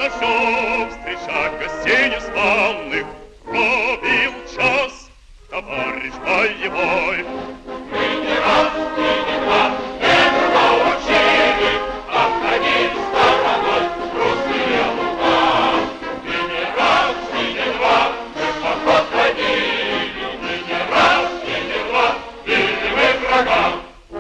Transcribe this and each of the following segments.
начнем встречать гостей незваных. Пробил час, товарищ боевой. Мы не раз и не два этого учили, обходить стороной русские луга. И не раз и не два мы в поход ходили, и не раз и не два били мы врага.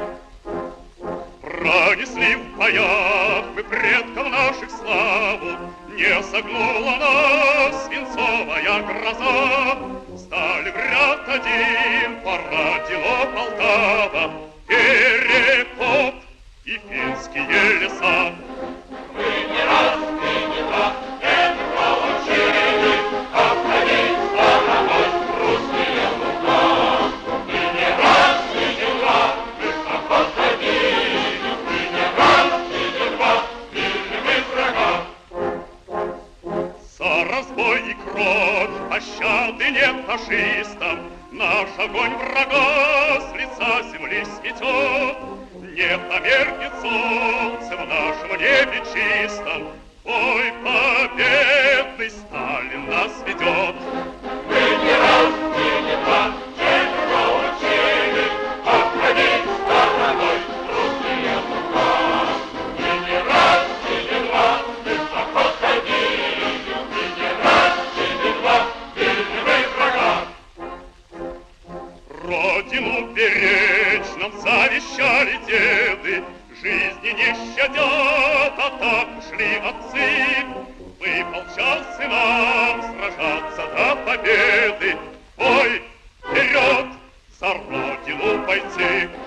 Пронесли в боях мы предков наших славу, не согнула нас свинцовая гроза. Стали в ряд один, порадила Полтава, Перекоп и финские леса. Мы не раз и не два этого учили, обходить стороной русские луга. И не раз и не два мы в поход ходили, и не раз и не два били мы врага. За разбой и кровь пощады нет фашистам, наш огонь врага с лица земли сметет. Не померкнет солнце в нашем небе чистом, бой победный Сталин нас ведет. Мы не раз и не два этого учили, обходить стороной русские луга. И не раз и не два мы в поход ходили, и не раз и не два били мы врага. Родину беречь нам завещали деды, жизни не щадят, а так ушли отцы. Выпал час и нам сражаться до победы. Бой, вперед, за Родину бойцы!